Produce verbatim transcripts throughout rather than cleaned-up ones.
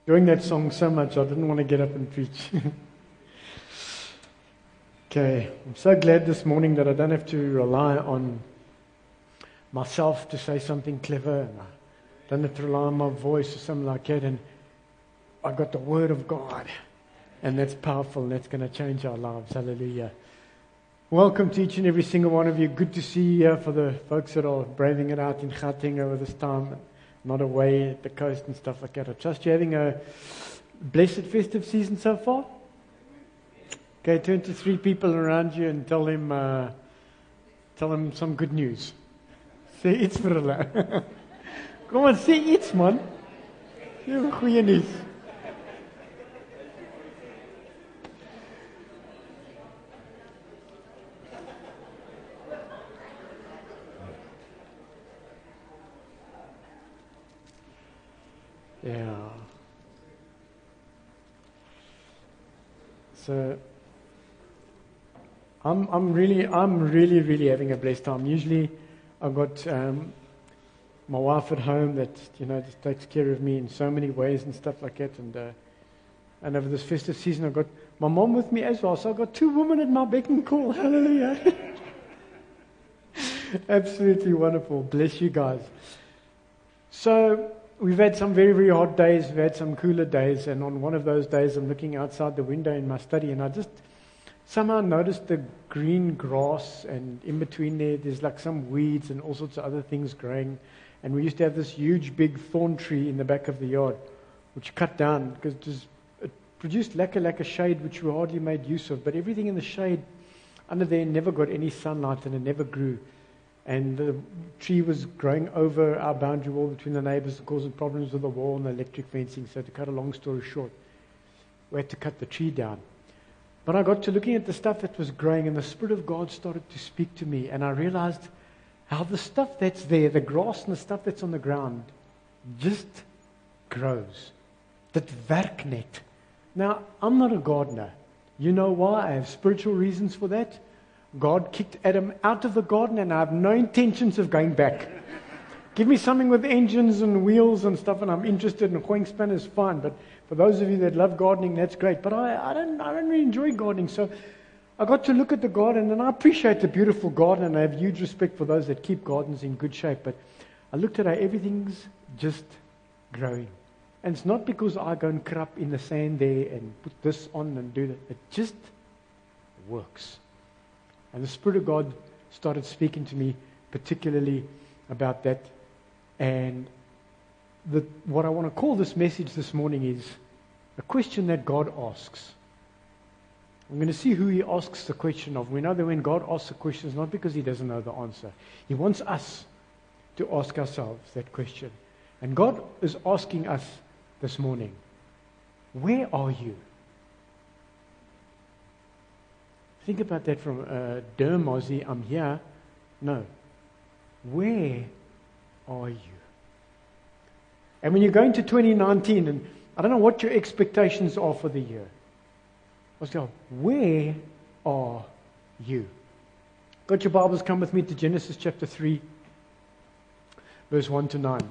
Enjoying that song so much, I didn't want to get up and preach. Okay, I'm so glad this morning that I don't have to rely on myself to say something clever, and I don't have to rely on my voice or something like that, and I got the Word of God, and that's powerful, and that's going to change our lives. Hallelujah. Welcome to each and every single one of you. Good to see you here for the folks that are braving it out in Gauteng over this time, not away at the coast and stuff like that. I trust you're having a blessed festive season so far. Okay, turn to three people around you and tell them, uh, tell them some good news. Say iets vir hulle. Kom on, say iets, man. Jy goeie nuus. Yeah. So I'm I'm really I'm really really having a blessed time. Usually I've got um, my wife at home that you know just takes care of me in so many ways and stuff like that. And uh, and over this festive season I've got my mom with me as well. So I've got two women at my beck and call. Hallelujah! Absolutely wonderful. Bless you guys. So. We've had some very, very hot days. We've had some cooler days. And on one of those days, I'm looking outside the window in my study, and I just somehow noticed the green grass, and in between there, there's like some weeds and all sorts of other things growing. And we used to have this huge, big thorn tree in the back of the yard, which cut down because it, was, it produced lacquer, lacquer shade, which we hardly made use of. But everything in the shade under there never got any sunlight, and it never grew. And the tree was growing over our boundary wall between the neighbors, causing problems with the wall and the electric fencing. So to cut a long story short, we had to cut the tree down. But I got to looking at the stuff that was growing, and the Spirit of God started to speak to me. And I realized how the stuff that's there, the grass and the stuff that's on the ground, just grows. That werk net. Now, I'm not a gardener. You know why? I have spiritual reasons for that. God kicked Adam out of the garden, and I have no intentions of going back. Give me something with engines and wheels and stuff, and I'm interested in Hoing span is fine. But for those of you that love gardening, that's great. But I, I don't I don't really enjoy gardening. So I got to look at the garden, and I appreciate the beautiful garden, and I have huge respect for those that keep gardens in good shape. But I looked at how everything's just growing. And it's not because I go and crap in the sand there and put this on and do that. It just works. And the Spirit of God started speaking to me particularly about that. And the, what I want to call this message this morning is a question that God asks. I'm going to see who He asks the question of. We know that when God asks a question, it's not because He doesn't know the answer. He wants us to ask ourselves that question. And God is asking us this morning, where are you? Think about that from uh, Durham, Aussie, I'm here. No. Where are you? And when you go into twenty nineteen, and I don't know what your expectations are for the year. Let's go, where are you? Got your Bibles, come with me to Genesis chapter three, verse one to nine.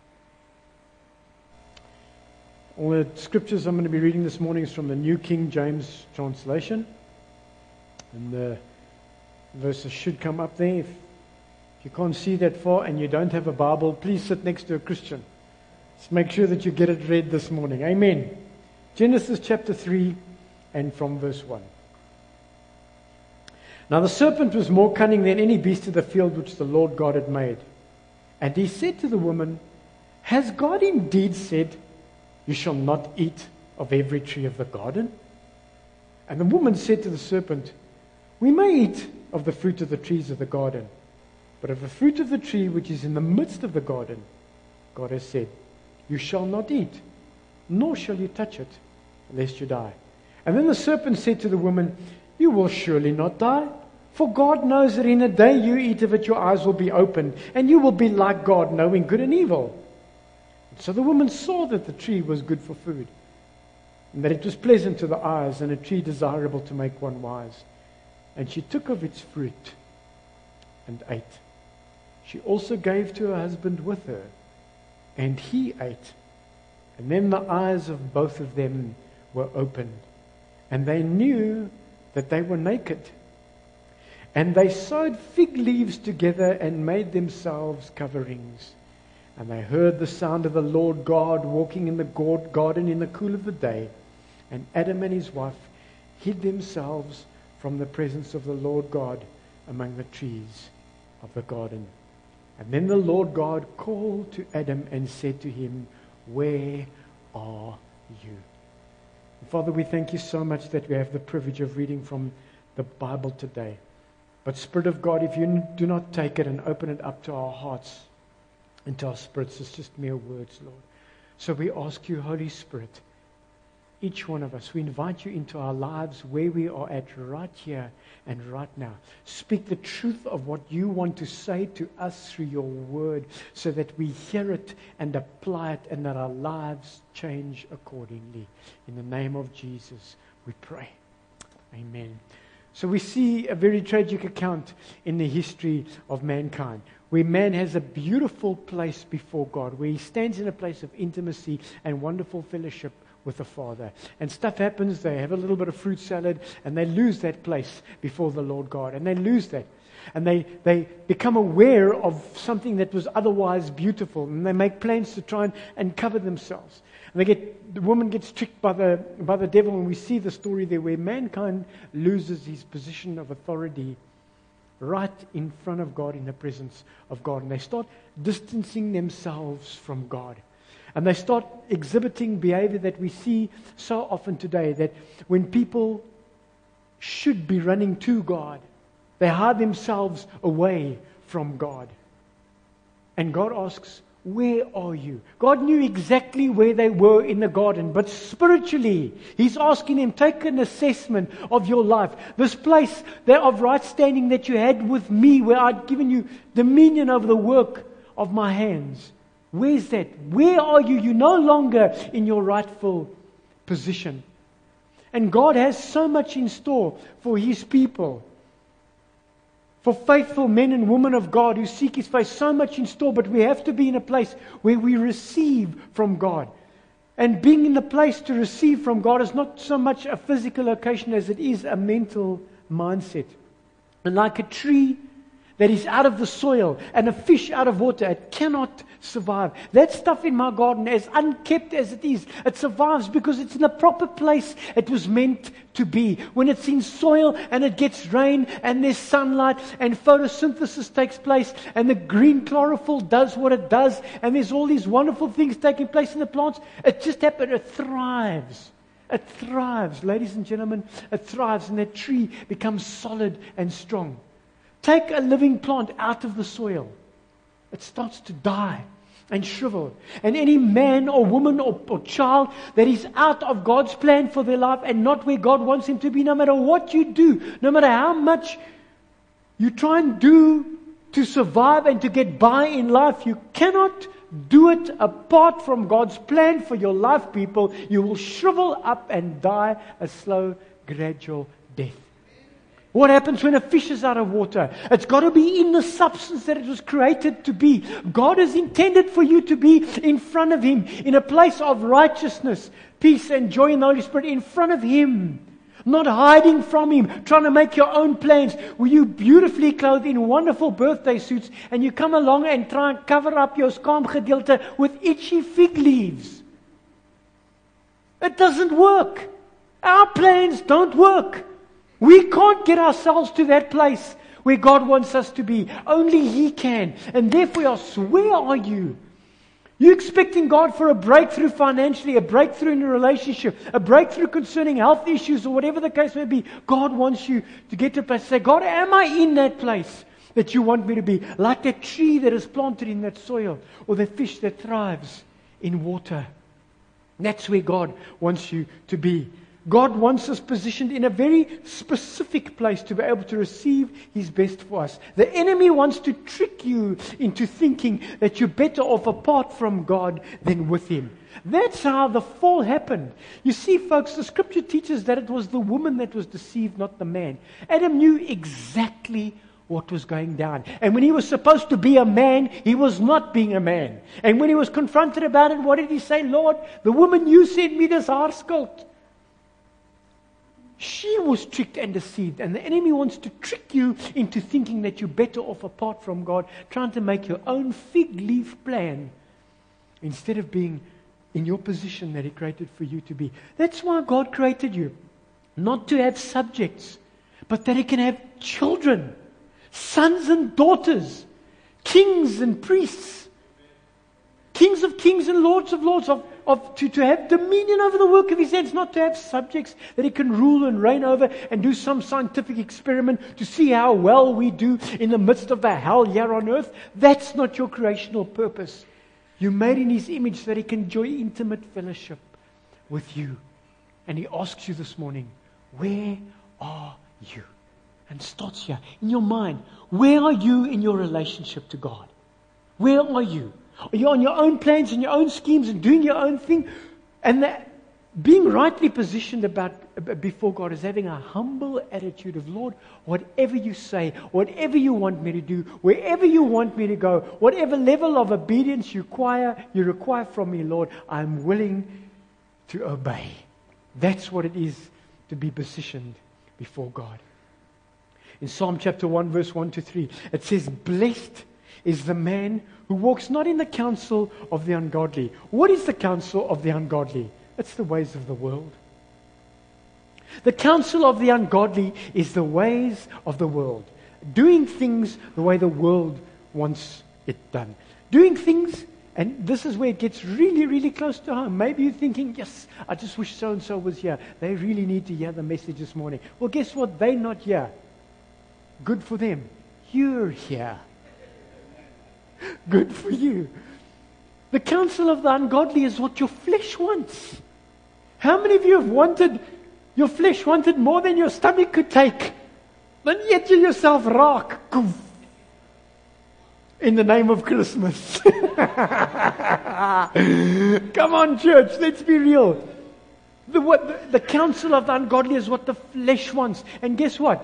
All the scriptures I'm going to be reading this morning is from the New King James translation. And the verses should come up there. If you can't see that far and you don't have a Bible, please sit next to a Christian. Just make sure that you get it read this morning. Amen. Genesis chapter three and from verse one. Now the serpent was more cunning than any beast of the field which the Lord God had made. And he said to the woman, has God indeed said, you shall not eat of every tree of the garden? And the woman said to the serpent, we may eat of the fruit of the trees of the garden, but of the fruit of the tree which is in the midst of the garden, God has said, you shall not eat, nor shall you touch it, lest you die. And then the serpent said to the woman, you will surely not die, for God knows that in the day you eat of it, your eyes will be opened, and you will be like God, knowing good and evil. And so the woman saw that the tree was good for food, and that it was pleasant to the eyes, and a tree desirable to make one wise. And she took of its fruit and ate. She also gave to her husband with her, and he ate. And then the eyes of both of them were opened, and they knew that they were naked. And they sewed fig leaves together and made themselves coverings. And they heard the sound of the Lord God walking in the garden in the cool of the day. And Adam and his wife hid themselves from the presence of the Lord God among the trees of the garden. And then the Lord God called to Adam and said to him, "Where are you?" And Father, we thank you so much that we have the privilege of reading from the Bible today. But Spirit of God, if you do not take it and open it up to our hearts and to our spirits, it's just mere words, Lord. So we ask you, Holy Spirit, each one of us, we invite you into our lives where we are at right here and right now. Speak the truth of what you want to say to us through your word so that we hear it and apply it and that our lives change accordingly. In the name of Jesus, we pray. Amen. So we see a very tragic account in the history of mankind, where man has a beautiful place before God, where he stands in a place of intimacy and wonderful fellowship with the Father. And stuff happens, they have a little bit of fruit salad, and they lose that place before the Lord God. And they lose that. And they, they become aware of something that was otherwise beautiful. And they make plans to try and, and cover themselves. And they get, the woman gets tricked by the, by the devil, and we see the story there where mankind loses his position of authority right in front of God, in the presence of God. And they start distancing themselves from God. And they start exhibiting behavior that we see so often today, that when people should be running to God, they hide themselves away from God. And God asks, "Where are you?" God knew exactly where they were in the garden, but spiritually, He's asking them, take an assessment of your life. This place of right standing that you had with me, where I'd given you dominion over the work of my hands. Where's that? Where are you? You're no longer in your rightful position. And God has so much in store for His people. For faithful men and women of God who seek His face, so much in store, but we have to be in a place where we receive from God. And being in the place to receive from God is not so much a physical location as it is a mental mindset. And like a tree that is out of the soil and a fish out of water, it cannot survive. That stuff in my garden, as unkept as it is, it survives because it's in the proper place it was meant to be. When it's in soil and it gets rain and there's sunlight and photosynthesis takes place and the green chlorophyll does what it does and there's all these wonderful things taking place in the plants, it just happens, it thrives. It thrives, ladies and gentlemen, it thrives, and that tree becomes solid and strong. Take a living plant out of the soil. It starts to die and shrivel. And any man or woman or, or child that is out of God's plan for their life and not where God wants him to be, no matter what you do, no matter how much you try and do to survive and to get by in life, you cannot do it apart from God's plan for your life, people. You will shrivel up and die a slow, gradual death. What happens when a fish is out of water? It's got to be in the substance that it was created to be. God has intended for you to be in front of Him, in a place of righteousness, peace and joy in the Holy Spirit, in front of Him. Not hiding from Him, trying to make your own plans. Were you beautifully clothed in wonderful birthday suits and you come along and try and cover up your skaamgedeelte with itchy fig leaves? It doesn't work. Our plans don't work. We can't get ourselves to that place where God wants us to be. Only He can. And therefore, ask, where are you? You're expecting God for a breakthrough financially, a breakthrough in a relationship, a breakthrough concerning health issues or whatever the case may be. God wants you to get to a place. Say, God, am I in that place that you want me to be? Like that tree that is planted in that soil, or the fish that thrives in water. That's where God wants you to be. God wants us positioned in a very specific place to be able to receive His best for us. The enemy wants to trick you into thinking that you're better off apart from God than with Him. That's how the fall happened. You see, folks, the Scripture teaches that it was the woman that was deceived, not the man. Adam knew exactly what was going down. And when he was supposed to be a man, he was not being a man. And when he was confronted about it, what did he say? Lord, the woman you sent me this haarskuld. She was tricked and deceived. And the enemy wants to trick you into thinking that you're better off apart from God, trying to make your own fig leaf plan instead of being in your position that He created for you to be. That's why God created you. Not to have subjects, but that He can have children, sons and daughters, kings and priests, kings of kings and lords of lords, of, of to, to have dominion over the work of His hands, not to have subjects that He can rule and reign over and do some scientific experiment to see how well we do in the midst of the hell here on earth. That's not your creational purpose. You're made in His image so that He can enjoy intimate fellowship with you. And He asks you this morning, where are you? And starts here, in your mind. Where are you in your relationship to God? Where are you? Are you on your own plans and your own schemes and doing your own thing? And that being rightly positioned about before God is having a humble attitude of, Lord, whatever you say, whatever you want me to do, wherever you want me to go, whatever level of obedience you require, you require from me, Lord, I'm willing to obey. That's what it is to be positioned before God. In Psalm chapter one, verse one to three, it says, blessed is the man who walks not in the counsel of the ungodly. What is the counsel of the ungodly? It's the ways of the world. The counsel of the ungodly is the ways of the world. Doing things the way the world wants it done. Doing things, and this is where it gets really, really close to home. Maybe you're thinking, yes, I just wish so-and-so was here. They really need to hear the message this morning. Well, guess what? They're not here. Good for them. You're here. Good for you. The counsel of the ungodly is what your flesh wants. How many of you have wanted, your flesh wanted more than your stomach could take? Then yet you yourself raak. In the name of Christmas. Come on, church, let's be real. The, what, the, the counsel of the ungodly is what the flesh wants. And guess what?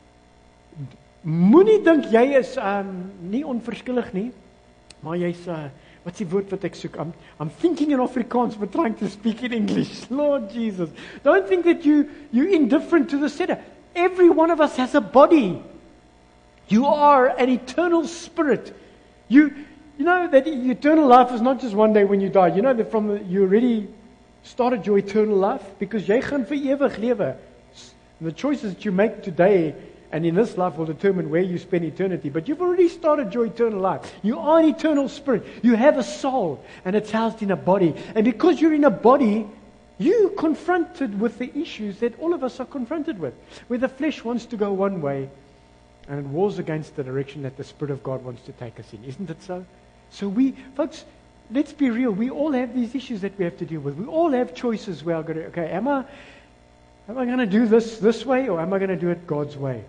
Moenie dink jy is um, nie onverskillig nie, maar jy's uh, what's die woord wat ek soek? I'm, I'm thinking in Afrikaans but trying to speak in English. Lord Jesus. Don't think that you, you're indifferent to the setup. Every one of us has a body. You are an eternal spirit. You you know that eternal life is not just one day when you die. You know that from the, you already started your eternal life because jy gaan vir ewig lewe. The choices that you make today and in this life will determine where you spend eternity. But you've already started your eternal life. You are an eternal spirit. You have a soul, and it's housed in a body. And because you're in a body, you're confronted with the issues that all of us are confronted with. Where the flesh wants to go one way, and it wars against the direction that the Spirit of God wants to take us in. Isn't it so? So we, folks, let's be real. We all have these issues that we have to deal with. We all have choices where I'm going to, okay, am I, am I going to do this this way, or am I going to do it God's way?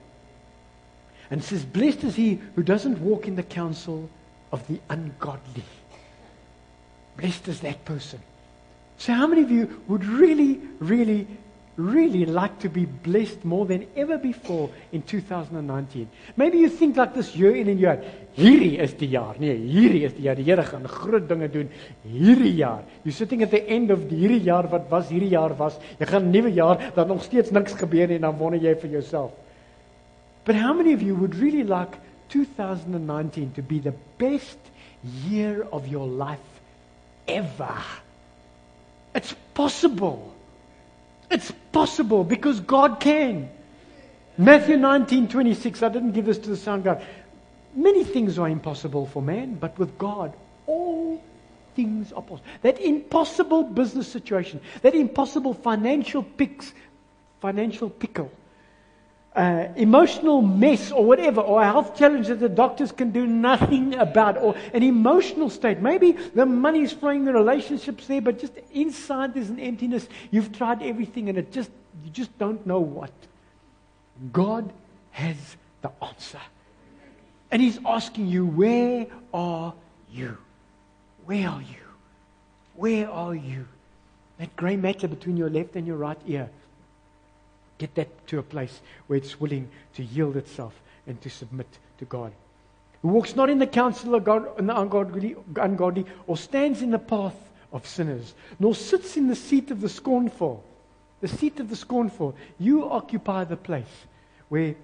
And it says, blessed is he who doesn't walk in the counsel of the ungodly. Blessed is that person. So how many of you would really, really, really like to be blessed more than ever before in two thousand nineteen? Maybe you think like this year in and year out. Hierdie is die jaar. Nee, hierdie is die jaar. Die Here gaan groot dinge doen hierdie jaar. You're sitting at the end of die hierdie jaar wat was hierdie jaar was. Jy gaan 'n nuwe jaar dat nog steeds niks gebeur nie en dan wonder jy vir jouself. But how many of you would really like two thousand nineteen to be the best year of your life ever? It's possible. It's possible because God can. Matthew nineteen twenty-six, I didn't give this to the sound guy. Many things are impossible for man, but with God, all things are possible. That impossible business situation, that impossible financial picks, financial pickle, Uh, emotional mess or whatever, or a health challenge that the doctors can do nothing about, or an emotional state. Maybe the money is flowing, the relationship's there, but just inside there's an emptiness. You've tried everything and it just you just don't know what. God has the answer. And He's asking you, where are you? Where are you? Where are you? That grey matter between your left and your right ear. Get that to a place where it's willing to yield itself and to submit to God. Who walks not in the counsel of God, in the ungodly, ungodly, or stands in the path of sinners, nor sits in the seat of the scornful. The seat of the scornful. You occupy the place where,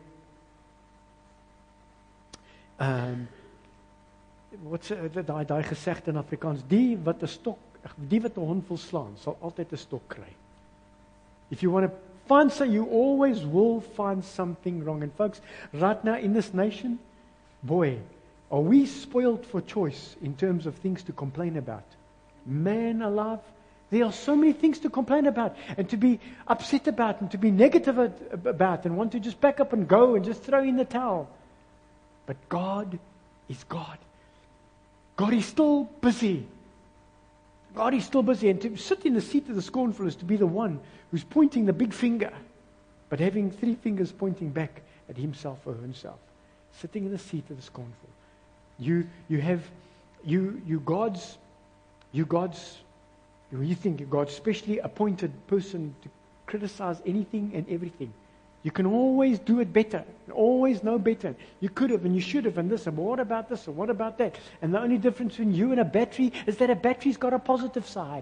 um, wat's daai daai gesegde in Afrikaans, die wat 'n stok, die wat 'n hond wil slaan, sal altyd 'n stok kry. If you want to find something, you always will find something wrong. And folks, right now in this nation, boy, are we spoiled for choice in terms of things to complain about. Man alive, there are so many things to complain about and to be upset about and to be negative about and want to just pack up and go and just throw in the towel. But God is God. God is still busy. God is still busy. And to sit in the seat of the scornful is to be the one who's pointing the big finger, but having three fingers pointing back at himself or herself. Sitting in the seat of the scornful. You you have you you God's you God's you think you're God's specially appointed person to criticize anything and everything. You can always do it better, always know better. You could have and you should have and this and what about this and what about that? And the only difference between you and a battery is that a battery's got a positive side.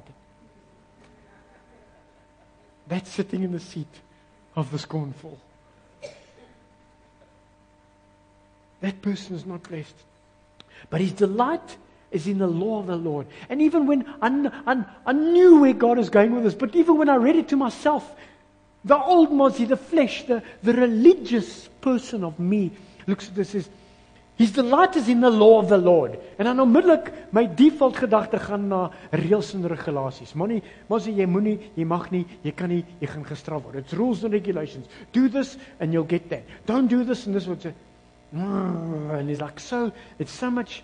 That's sitting in the seat of the scornful. That person is not blessed. But his delight is in the law of the Lord. And even when I, I, I knew where God is going with this, but even when I read it to myself, the old Mozzie, the flesh, the, the religious person of me looks at this as, his delight is in the law of the Lord. En dan onmiddellik my default gedagte gaan na reëls en regulasies. Moenie, Mozzie, jy moenie, jy mag nie, jy kan nie, jy gaan gestraf word. It's rules and regulations. Do this and you'll get that. Don't do this and this will say, and it's like so, it's so much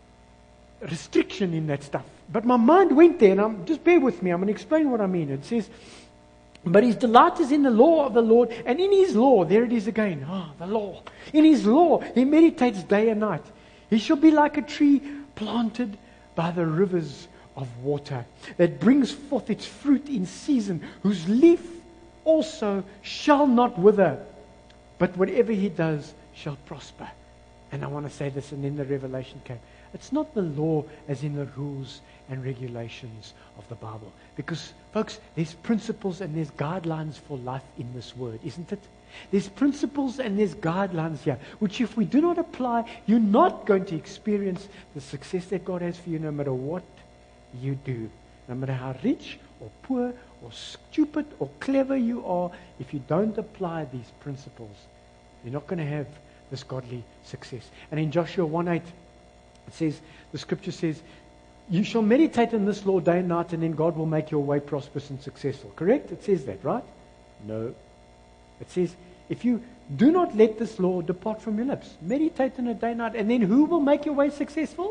restriction in that stuff. But my mind went there, and I'm, just bear with me, I'm going to explain what I mean. It says, but his delight is in the law of the Lord, and in his law, there it is again, ah, oh, the law. In his law, he meditates day and night. He shall be like a tree planted by the rivers of water, that brings forth its fruit in season, whose leaf also shall not wither, but whatever he does shall prosper. And I want to say this, and then the revelation came. It's not the law as in the rules and regulations of the Bible. Because, folks, there's principles and there's guidelines for life in this word, isn't it? There's principles and there's guidelines here, which if we do not apply, you're not going to experience the success that God has for you no matter what you do. No matter how rich or poor or stupid or clever you are, if you don't apply these principles, you're not going to have this godly success. And in Joshua one eight, it says, the scripture says, you shall meditate on this law day and night, and then God will make your way prosperous and successful. Correct? It says that, right? No. It says, if you do not let this law depart from your lips, meditate on it day and night, and then who will make your way successful?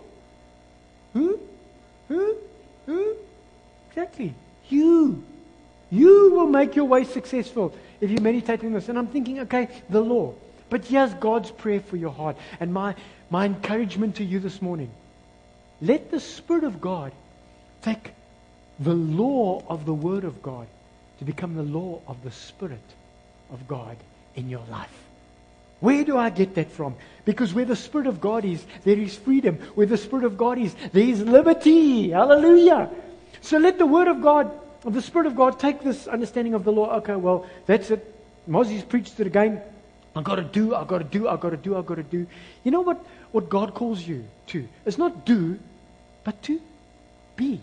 Who? Who? Who? Exactly. You. You will make your way successful if you meditate on this. And I'm thinking, okay, the law. But here's God's prayer for your heart. And my, my encouragement to you this morning. Let the Spirit of God take the law of the Word of God to become the law of the Spirit of God in your life. Where do I get that from? Because where the Spirit of God is, there is freedom. Where the Spirit of God is, there is liberty. Hallelujah. So let the Word of God, of the Spirit of God, take this understanding of the law. Okay, well, that's it. Moses preached it again. I've got to do, I've got to do, I've got to do, I've got to do. You know what, what God calls you to? It's not do, but to be.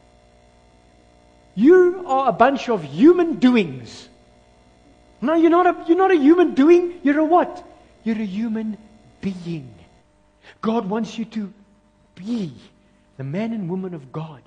You are a bunch of human doings. No, you're not a, you're not a human doing. You're a what? You're a human being. God wants you to be the man and woman of God.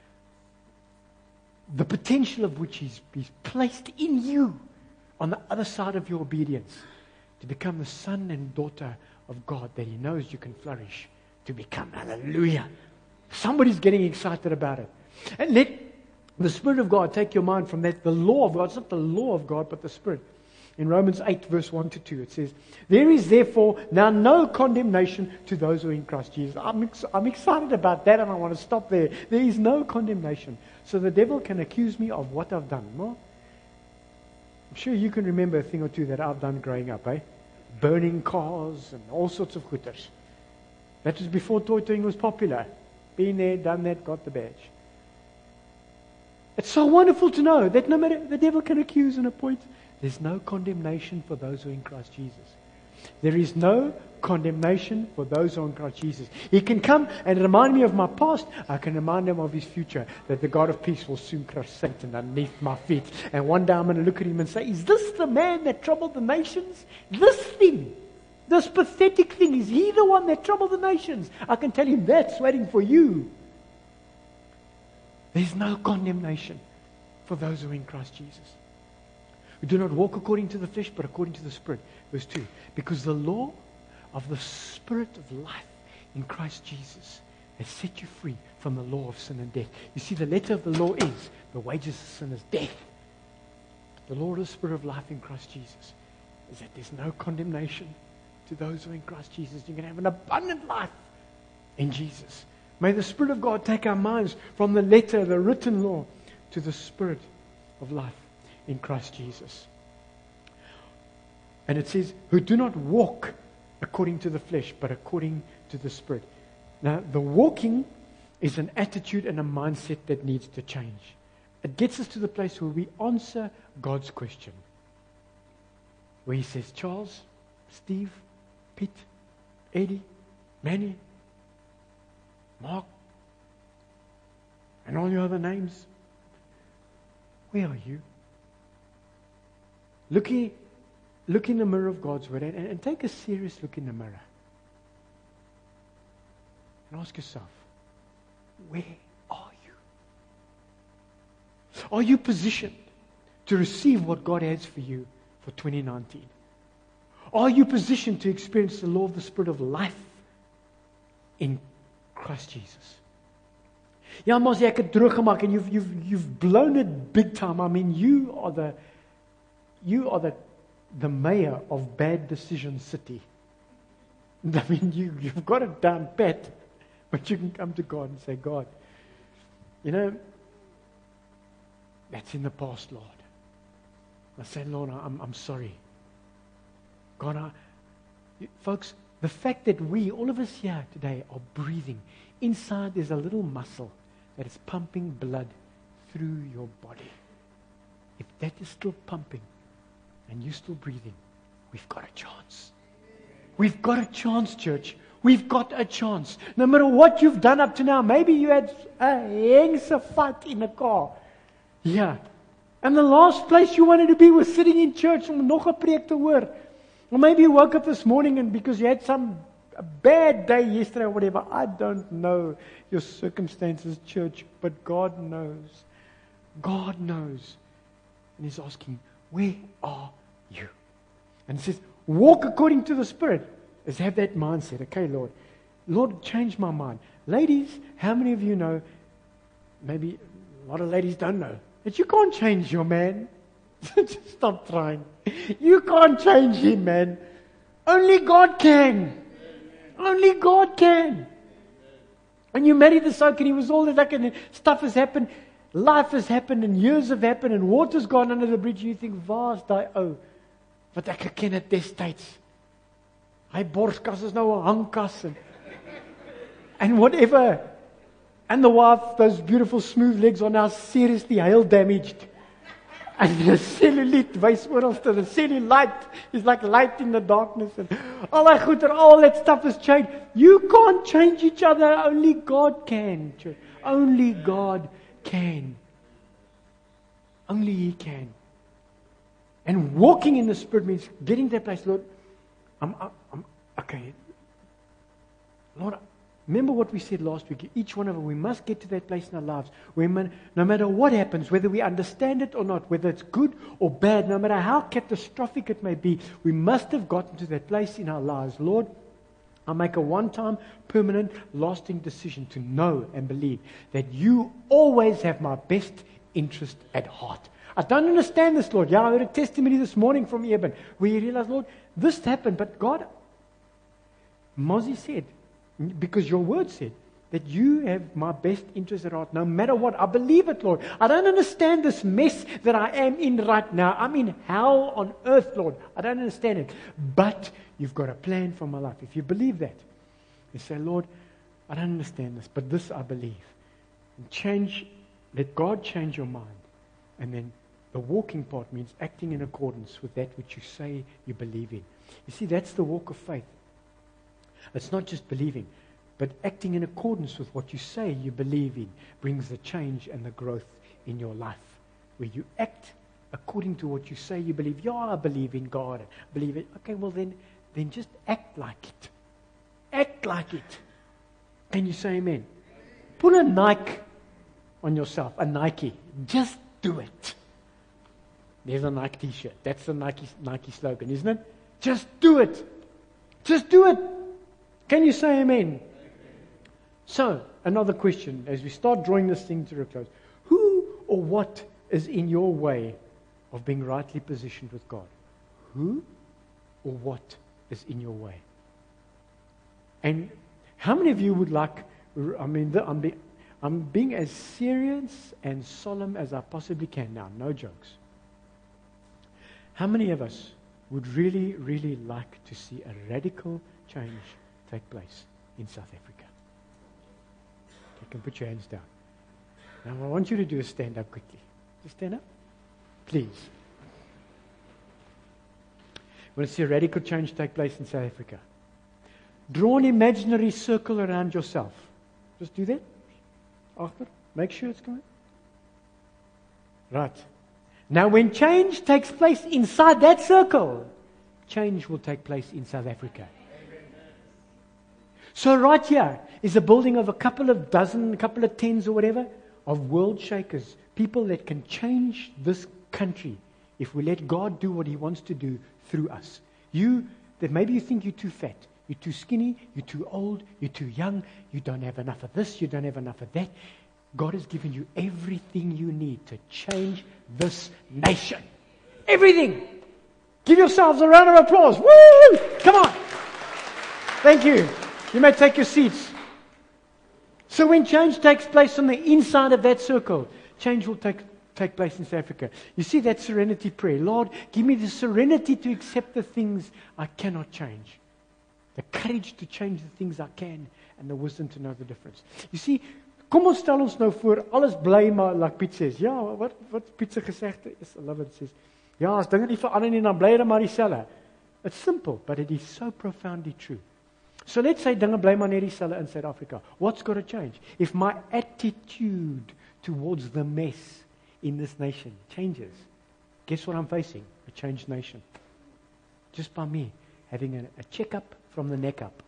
The potential of which He's, he's placed in you on the other side of your obedience. To become the son and daughter of God that He knows you can flourish to become. Hallelujah. Somebody's getting excited about it. And let the Spirit of God take your mind from that. The law of God. It's not the law of God, but the Spirit. In Romans eight, verse one to two, it says, there is therefore now no condemnation to those who are in Christ Jesus. I'm, ex- I'm excited about that, and I want to stop there. There is no condemnation. So the devil can accuse me of what I've done. No? I'm sure you can remember a thing or two that I've done growing up, eh? burning cars and all sorts of gooders. That was before toy toying was popular. Been there, done that, got the badge. It's so wonderful to know that no matter the devil can accuse and appoint, there's no condemnation for those who are in Christ Jesus. There is no condemnation for those who are in Christ Jesus. He can come and remind me of my past. I can remind him of his future, that the God of peace will soon crush Satan underneath my feet. And one day I'm going to look at him and say, is this the man that troubled the nations? This thing, this pathetic thing, is he the one that troubled the nations? I can tell him that's waiting for you. There's no condemnation for those who are in Christ Jesus. We do not walk according to the flesh, but according to the Spirit. Verse two. Because the law of the Spirit of life in Christ Jesus has set you free from the law of sin and death. You see, the letter of the law is, the wages of sin is death. The law of the Spirit of life in Christ Jesus is that there's no condemnation to those who are in Christ Jesus. You can have an abundant life in Jesus. May the Spirit of God take our minds from the letter, the written law, to the Spirit of life in Christ Jesus. And it says, who do not walk according to the flesh, but according to the Spirit. Now, the walking is an attitude and a mindset that needs to change. It gets us to the place where we answer God's question. Where He says, Charles, Steve, Pete, Eddie, Manny, Mark, and all your other names, where are you? Look, here, look in the mirror of God's Word and, and take a serious look in the mirror. And ask yourself, where are you? Are you positioned to receive what God has for you for twenty nineteen? Are you positioned to experience the law of the Spirit of life in Christ Jesus? Ja, mos ek het droog gemaak and you've you've you've blown it big time. I mean, you are the you are the the mayor of Bad Decision City. I mean, you you've got it down pat, but you can come to God and say, God, you know, that's in the past, Lord. I say, Lord, I'm I'm sorry. God, I, folks, the fact that we, all of us here today, are breathing, inside there's a little muscle that is pumping blood through your body. If that is still pumping and you're still breathing, we've got a chance. We've got a chance, church. We've got a chance. No matter what you've done up to now, maybe you had a hengse fight in a car. Yeah. And the last place you wanted to be was sitting in church om nog 'n preek te hoor. Or maybe you woke up this morning and because you had some a bad day yesterday or whatever. I don't know your circumstances, church, but God knows. God knows. And He's asking, where are you? And He says, walk according to the Spirit. Let's have that mindset. Okay, Lord. Lord, change my mind. Ladies, how many of you know, maybe a lot of ladies don't know, that you can't change your man? Just stop trying. You can't change him, man. Only God can. Only God can. And you married the soak and he was all that, and stuff has happened, life has happened, and years have happened, and water's gone under the bridge, and you think, waar's daai ou wat ek geken het destyds? Hy borskas is nou 'n hangkas and, and whatever. And the wife, those beautiful smooth legs are now seriously hail damaged. And the cellulite wys oralste. The cellulite is like light in the darkness. And all that good, all that stuff has changed. You can't change each other. Only God can. Church. Only God can. Only He can. And walking in the Spirit means getting to that place, Lord, I'm, I'm, I'm okay. Lord, remember what we said last week. Each one of us, we must get to that place in our lives where no matter what happens, whether we understand it or not, whether it's good or bad, no matter how catastrophic it may be, we must have gotten to that place in our lives. Lord, I make a one-time, permanent, lasting decision to know and believe that You always have my best interest at heart. I don't understand this, Lord. Yeah, I heard a testimony this morning from Eben where you realize, Lord, this happened, but God, Mozzie said, because Your word said, that you have my best interest at heart, no matter what. I believe it, Lord. I don't understand this mess that I am in right now. I'm in hell on earth, Lord. I don't understand it. But you've got a plan for my life. If you believe that, you say, Lord, I don't understand this, but this I believe. And change, let God change your mind. And then the walking part means acting in accordance with that which you say you believe in. You see, that's the walk of faith. It's not just believing, but acting in accordance with what you say you believe in brings the change and the growth in your life. Where you act according to what you say you believe. Yeah, I believe in God. I believe it. Okay, well then, then just act like it. Act like it. Can you say amen? Put a Nike on yourself, a Nike. Just do it. There's a Nike t-shirt. That's the Nike, Nike slogan, isn't it? Just do it. Just do it. Can you say amen? So, another question as we start drawing this thing to a close. Who or what is in your way of being rightly positioned with God? Who or what is in your way? And how many of you would like, I mean, the, I'm, be, I'm being as serious and solemn as I possibly can now, no jokes. How many of us would really, really like to see a radical change take place in South Africa? You can put your hands down. Now, what I want you to do is stand up quickly. Just stand up. Please. We want to see a radical change take place in South Africa. Draw an imaginary circle around yourself. Just do that. After. Make sure it's going. Right. Now, when change takes place inside that circle, change will take place in South Africa. So right here is a building of a couple of dozen, a couple of tens or whatever, of world shakers. People that can change this country if we let God do what He wants to do through us. You, that maybe you think you're too fat, you're too skinny, you're too old, you're too young, you don't have enough of this, you don't have enough of that. God has given you everything you need to change this nation. Everything. Give yourselves a round of applause. Woo! Come on. Thank you. You may take your seats. So when change takes place on the inside of that circle, change will take, take place in South Africa. You see that serenity prayer. Lord, give me the serenity to accept the things I cannot change. The courage to change the things I can. And the wisdom to know the difference. You see, kom ons stel ons nou voor, alles bly maar, like Piet says. Ja, wat, wat Piet se gesegde is, I love it, says, ja, as dinge nie verander nie, dan bly dit maar dieselfde. It's simple, but it is so profoundly true. So let's say dinge bly maar net dieselfde in South Africa. What's got to change? If my attitude towards the mess in this nation changes, guess what I'm facing? A changed nation. Just by me having a, a checkup from the neck up.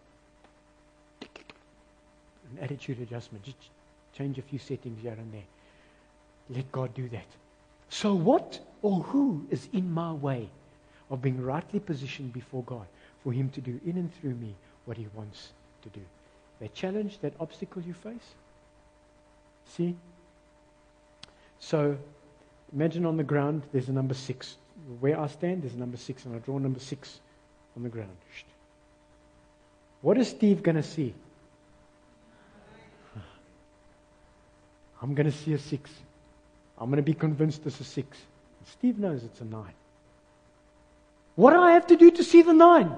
An attitude adjustment. Just change a few settings here and there. Let God do that. So what or who is in my way of being rightly positioned before God for Him to do in and through me what He wants to do? That challenge, that obstacle you face. See? So, imagine on the ground there's a number six. Where I stand, there's a number six, and I draw number six on the ground. What is Steve going to see? I'm going to see a six. I'm going to be convinced it's a six. Steve knows it's a nine. What do I have to do to see the nine?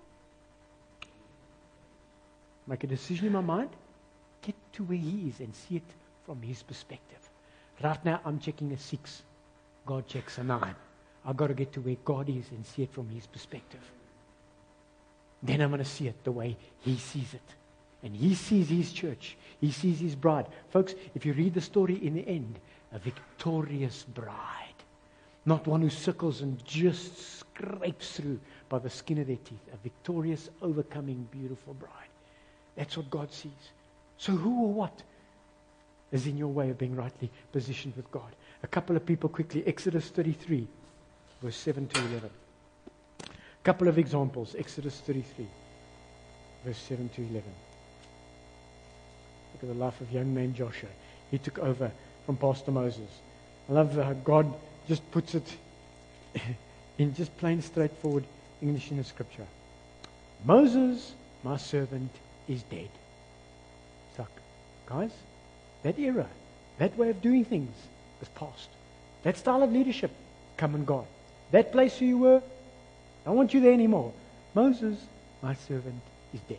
Make a decision in my mind. Get to where he is and see it from his perspective. Right now, I'm checking a six. God checks a nine. I've got to get to where God is and see it from his perspective. Then I'm going to see it the way he sees it. And he sees his church. He sees his bride. Folks, if you read the story in the end, a victorious bride. Not one who circles and just scrapes through by the skin of their teeth. A victorious, overcoming, beautiful bride. That's what God sees. So who or what is in your way of being rightly positioned with God? A couple of people quickly. Exodus thirty-three, verse seven to eleven. A couple of examples. Exodus thirty-three, verse seven to eleven. Look at the life of a young man Joshua. He took over from Pastor Moses. I love how God just puts it in just plain, straightforward English in the scripture. Moses, my servant, is dead. It's like, Guys, that era, that way of doing things is past. That style of leadership, come and gone. That place where you were, I don't want you there anymore. Moses, my servant, is dead.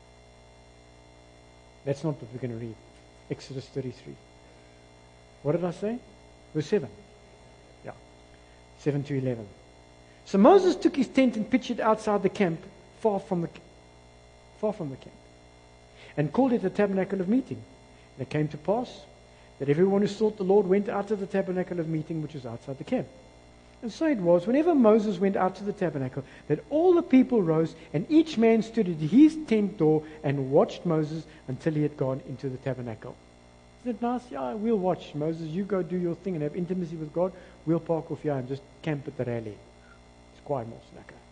That's not what we're going to read. Exodus thirty-three. What did I say? Verse seven. Yeah. seven to eleven. So Moses took his tent and pitched it outside the camp, far from the, far from the camp, and called it the tabernacle of meeting. And it came to pass that everyone who sought the Lord went out to the tabernacle of meeting, which was outside the camp. And so it was, whenever Moses went out to the tabernacle, that all the people rose, and each man stood at his tent door and watched Moses until he had gone into the tabernacle. Isn't it nice? Yeah, we'll watch. Moses, you go do your thing and have intimacy with God. We'll park off here and just camp at the rally. It's quite more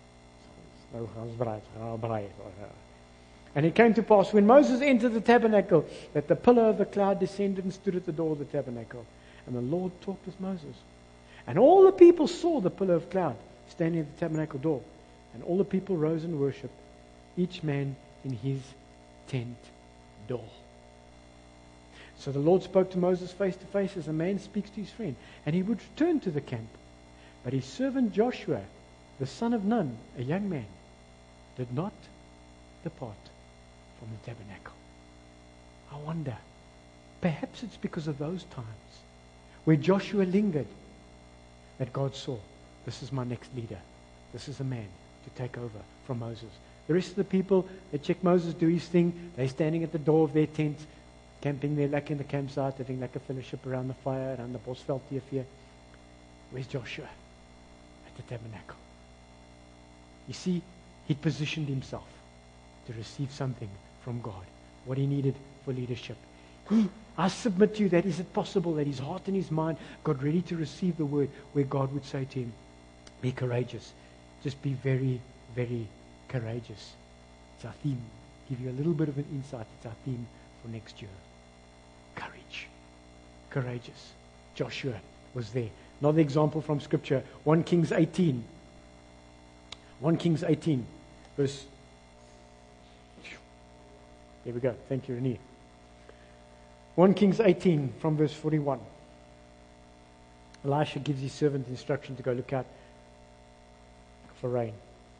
snacker. And it came to pass, when Moses entered the tabernacle, that the pillar of the cloud descended and stood at the door of the tabernacle. And the Lord talked with Moses. And all the people saw the pillar of cloud standing at the tabernacle door. And all the people rose and worshipped, each man in his tent door. So the Lord spoke to Moses face to face as a man speaks to his friend. And he would return to the camp. But his servant Joshua, the son of Nun, a young man, did not depart from the tabernacle. I wonder, perhaps it's because of those times where Joshua lingered that God saw, this is my next leader. This is a man to take over from Moses. The rest of the people, they check Moses do his thing. They're standing at the door of their tent, camping there like in the campsite, having like a fellowship around the fire, around the Bosveld here. Where's Joshua? At the tabernacle. You see, he'd positioned himself to receive something from God, what he needed for leadership. He, I submit to you that is it possible that his heart and his mind got ready to receive the word where God would say to him, be courageous. Just be very, very courageous. It's our theme. Give you a little bit of an insight. It's our theme for next year. Courage. Courageous. Joshua was there. Another example from Scripture. First Kings eighteen. First Kings eighteen. Verse. There we go. Thank you, Renee. First Kings eighteen from verse forty-one. Elisha gives his servant instruction to go look out for rain.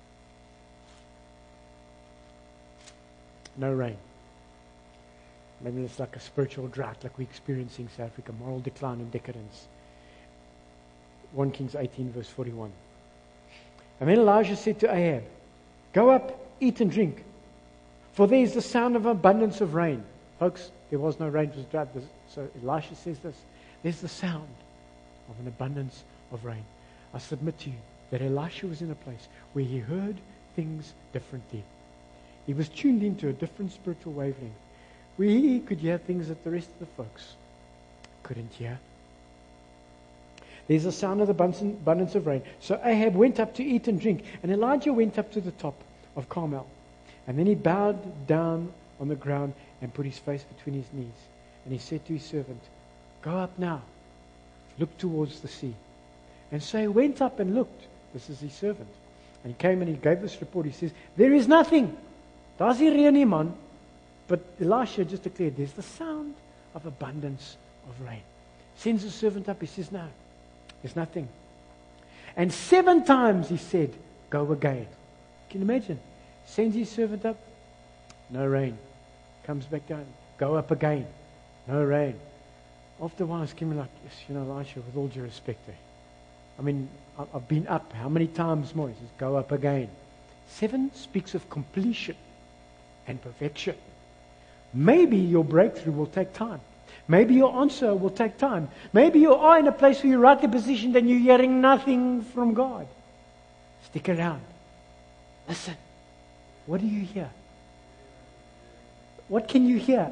No rain. Maybe it's like a spiritual drought like we're experiencing in South Africa, moral decline and decadence. First Kings eighteen verse forty-one. And then Elijah said to Ahab, go up, eat and drink, for there is the sound of abundance of rain. Folks, there was no rain, it was drought. So Elisha says this, there's the sound of an abundance of rain. I submit to you that Elisha was in a place where he heard things differently. He was tuned into a different spiritual wavelength, where he could hear things that the rest of the folks couldn't hear. There's a sound of the abundance of rain. So Ahab went up to eat and drink, and Elijah went up to the top of Carmel. And then he bowed down on the ground and put his face between his knees. And he said to his servant, go up now, look towards the sea. And so he went up and looked. This is his servant. And he came and he gave this report. He says, there is nothing. Daar's nie reën nie, man. But Elisha just declared, there's the sound of abundance of rain. Sends the servant up. He says, no, there's nothing. And seven times he said, go again. Can you imagine? Sends his servant up. No rain. Comes back down. Go up again. No rain. After a while, it's came like, yes, you know, Elisha, with all due respect, eh? I mean, I've been up how many times more? He says, go up again. Seven speaks of completion and perfection. Maybe your breakthrough will take time. Maybe your answer will take time. Maybe you are in a place where you're rightly positioned and you're hearing nothing from God. Stick around. Listen. What do you hear? What can you hear?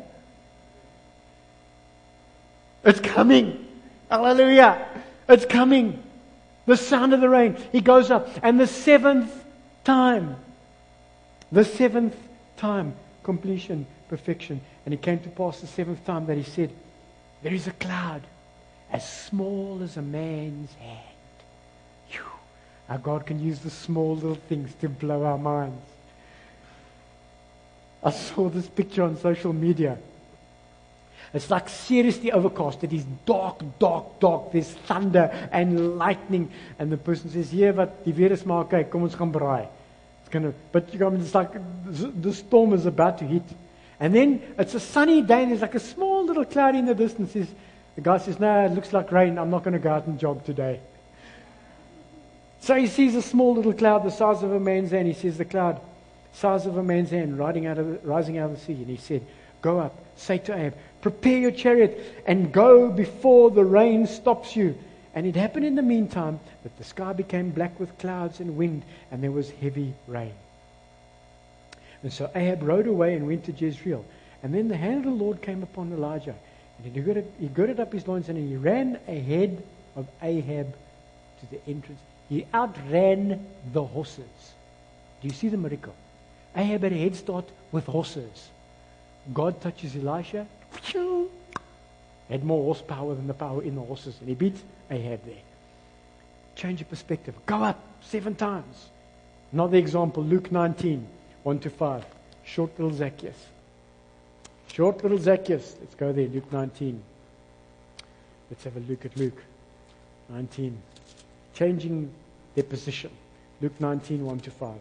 It's coming. Hallelujah. It's coming. The sound of the rain. He goes up. And the seventh time. The seventh time. Completion. Perfection. And it came to pass the seventh time that he said, there is a cloud as small as a man's hand. Whew. Our God can use the small little things to blow our minds. I saw this picture on social media. It's like seriously overcast. It is dark, dark, dark. There's thunder and lightning. And the person says, "Yeah, but die weer is maar okay, kom ons gaan braai." It's gonna, but you know, it's like the storm is about to hit. And then it's a sunny day and there's like a small little cloud in the distance. The guy says, "No, it looks like rain. I'm not going to go out and jog today." So he sees a small little cloud the size of a man's hand. He sees the cloud size of a man's hand riding out of the, rising out of the sea. And he said, "Go up, say to Ahab, prepare your chariot and go before the rain stops you." And it happened in the meantime that the sky became black with clouds and wind, and there was heavy rain. And so Ahab rode away and went to Jezreel. And then the hand of the Lord came upon Elijah. And he girded, he girded up his loins and he ran ahead of Ahab to the entrance. He outran the horses. Do you see the miracle? Ahab had a head start with horses. God touches Elisha. Had more horsepower than the power in the horses. And he beat Ahab there. Change of perspective. Go up seven times. Another example, Luke nineteen, one to five. Short little Zacchaeus. Short little Zacchaeus. Let's go there, Luke nineteen. Let's have a look at Luke nineteen. Changing their position. Luke nineteen, one to five.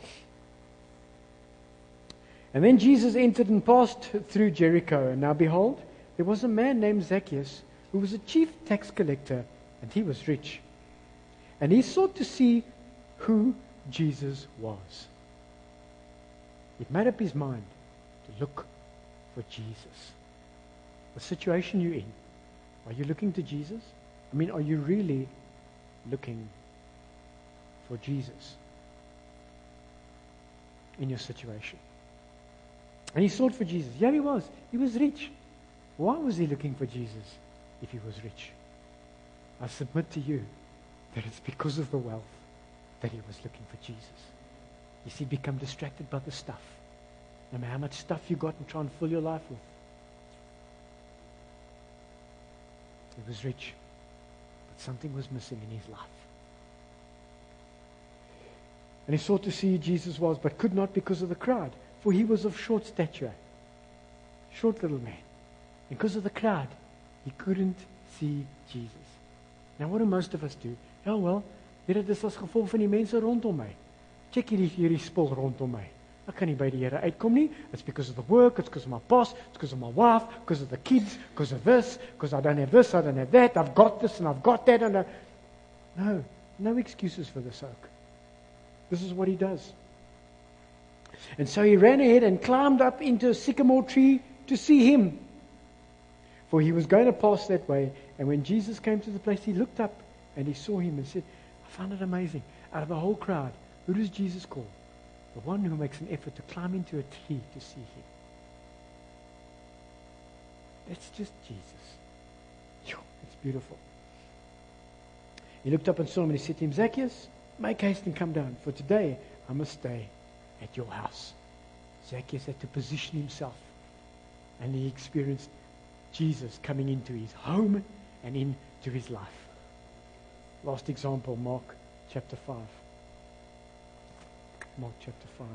And then Jesus entered and passed through Jericho. And now behold, there was a man named Zacchaeus who was a chief tax collector, and he was rich. And he sought to see who Jesus was. He made up his mind to look for Jesus. The situation you're in, are you looking to Jesus? I mean, are you really looking for Jesus in your situation? And he sought for Jesus. Yeah, he was. He was rich. Why was he looking for Jesus if he was rich? I submit to you that it's because of the wealth that he was looking for Jesus. You see, become distracted by the stuff. No matter how much stuff you got and try and fill your life with. He was rich, but something was missing in his life. And he sought to see who Jesus was, but could not because of the crowd, for he was of short stature. Short little man. Because of the crowd, he couldn't see Jesus. Now what do most of us do? Oh well, weet dit is as gevolg van die mense rondom my. Check hierdie hierdie spul rondom my. Ek kan nie by die Here uitkom nie. It's because of the work, it's because of my boss, it's because of my wife, because of the kids, because of this, because I don't have this, I don't have that, I've got this and I've got that. And I... No, no excuses for this oak. This is what he does. And so he ran ahead and climbed up into a sycamore tree to see him. For he was going to pass that way. And when Jesus came to the place, he looked up and he saw him and said, I found it amazing. Out of the whole crowd, who does Jesus call? The one who makes an effort to climb into a tree to see him. That's just Jesus. It's beautiful. He looked up and saw him and he said to him, Zacchaeus, make haste and come down, for today I must stay at your house. Zacchaeus had to position himself, and he experienced Jesus coming into his home and into his life. Last example, Mark chapter five. Mark chapter five.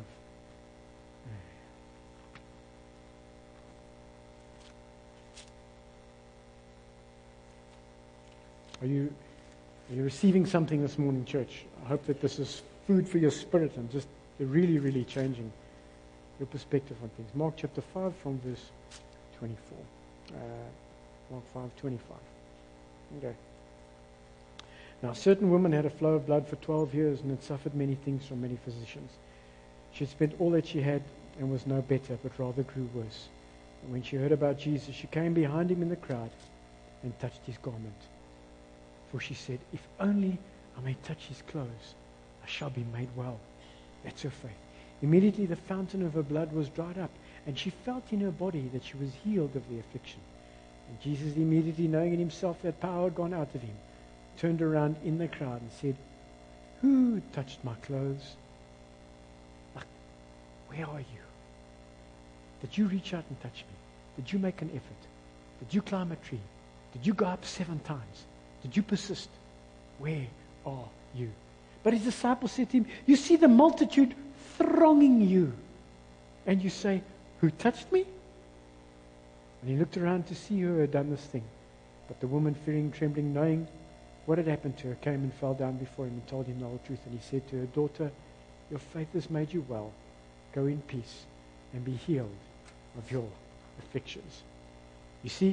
Are you, are you receiving something this morning, church? I hope that this is food for your spirit and just really, really changing your perspective on things. Mark chapter five from verse twenty-four. Uh, Mark five twenty-five. Okay. Now, a certain woman had a flow of blood for twelve years and had suffered many things from many physicians. She had spent all that she had and was no better, but rather grew worse. And when she heard about Jesus, she came behind him in the crowd and touched his garment. For she said, if only I may touch his clothes, I shall be made well. That's her faith. Immediately the fountain of her blood was dried up, and she felt in her body that she was healed of the affliction. And Jesus, immediately knowing in himself that power had gone out of him, turned around in the crowd and said, who touched my clothes? Like, where are you? Did you reach out and touch me? Did you make an effort? Did you climb a tree? Did you go up seven times? Did you persist? Where are you? But his disciples said to him, you see the multitude thronging you, and you say, who touched me? And he looked around to see who had done this thing. But the woman, fearing, trembling, knowing what had happened to her, came and fell down before him and told him the whole truth. And he said to her, Daughter, your faith has made you well. Go in peace and be healed of your afflictions. You see,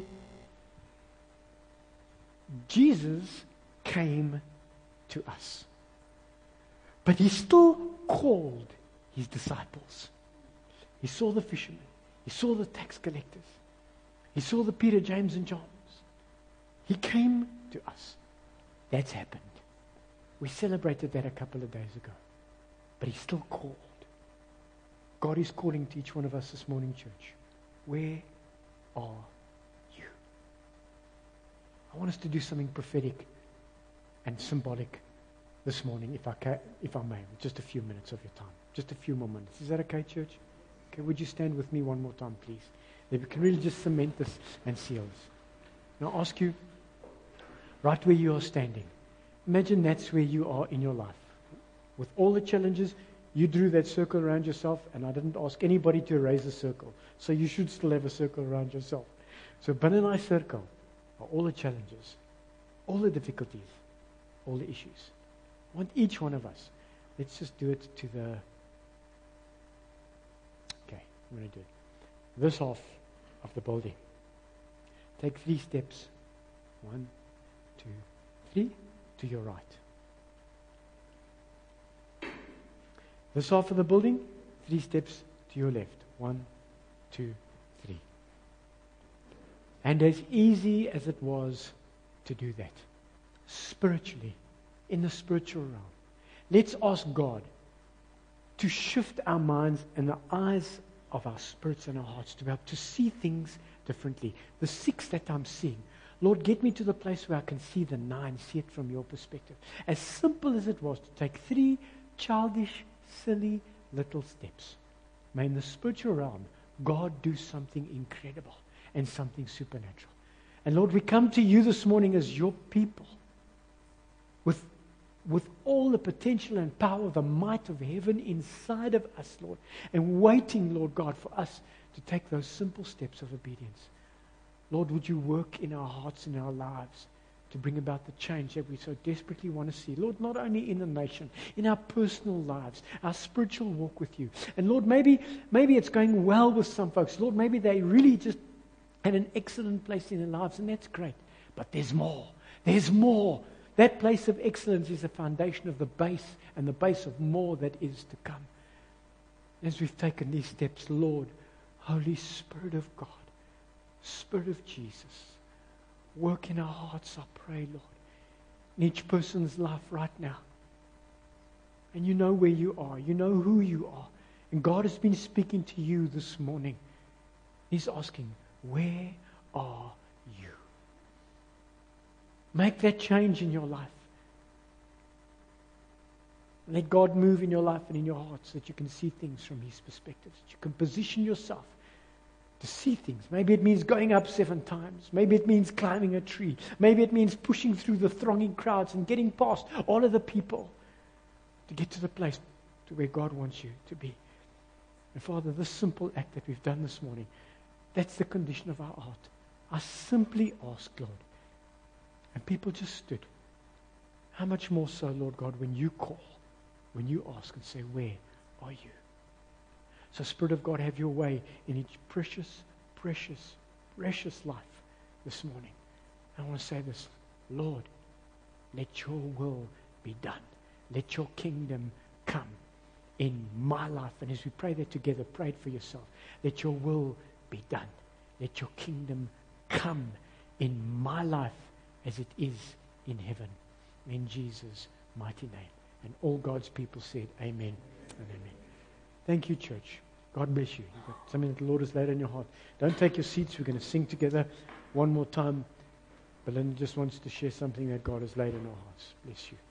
Jesus came to us. But he still called his disciples. He saw the fishermen. He saw the tax collectors. He saw the Peter, James, and Johns. He came to us. That's happened. We celebrated that a couple of days ago. But he still called. God is calling to each one of us this morning, church. Where are you? I want us to do something prophetic and symbolic this morning, if I can, if I may, with just a few minutes of your time. Just a few more minutes. Is that okay, church? Okay, would you stand with me one more time, please? That we can really just cement this and seal this. Now I'll ask you, right where you are standing, imagine that's where you are in your life. With all the challenges, you drew that circle around yourself, and I didn't ask anybody to erase a circle. So you should still have a circle around yourself. So binne daai circle are all the challenges, all the difficulties, all the issues. I want each one of us, let's just do it to the, okay, I'm going to do it. This half of the building. Take three steps. One, two, three, to your right. This half of the building, three steps to your left. One, two, three. And as easy as it was to do that, spiritually, in the spiritual realm, let's ask God to shift our minds and the eyes of our spirits and our hearts to be able to see things differently. The six that I'm seeing, Lord, get me to the place where I can see the nine, see it from your perspective. As simple as it was to take three childish, silly little steps. May in the spiritual realm, God do something incredible and something supernatural. And Lord, we come to you this morning as your people with, with all the potential and power, the might of heaven inside of us, Lord, and waiting, Lord God, for us to take those simple steps of obedience. Lord, would you work in our hearts and our lives to bring about the change that we so desperately want to see. Lord, not only in the nation, in our personal lives, our spiritual walk with you. And Lord, maybe, maybe it's going well with some folks. Lord, maybe they really just had an excellent place in their lives, and that's great. But there's more. There's more. That place of excellence is the foundation of the base, and the base of more that is to come. As we've taken these steps, Lord, Holy Spirit of God, Spirit of Jesus, work in our hearts, I pray, Lord, in each person's life right now. And you know where you are. You know who you are. And God has been speaking to you this morning. He's asking, where are you? Make that change in your life. Let God move in your life and in your heart so that you can see things from His perspective. That you can position yourself to see things. Maybe it means going up seven times. Maybe it means climbing a tree. Maybe it means pushing through the thronging crowds and getting past all of the people to get to the place to where God wants you to be. And Father, this simple act that we've done this morning, that's the condition of our heart. I simply ask, Lord, and people just stood. How much more so, Lord God, when you call, when you ask and say, where are you? So Spirit of God, have your way in each precious, precious, precious life this morning. I want to say this, Lord, let your will be done. Let your kingdom come in my life. And as we pray that together, pray it for yourself. Let your will be done. Let your kingdom come in my life as it is in heaven. In Jesus' mighty name. And all God's people said, amen and amen. Thank you, church. God bless you. You've got something that the Lord has laid on your heart. Don't take your seats. We're going to sing together one more time. Belinda just wants to share something that God has laid on our hearts. Bless you.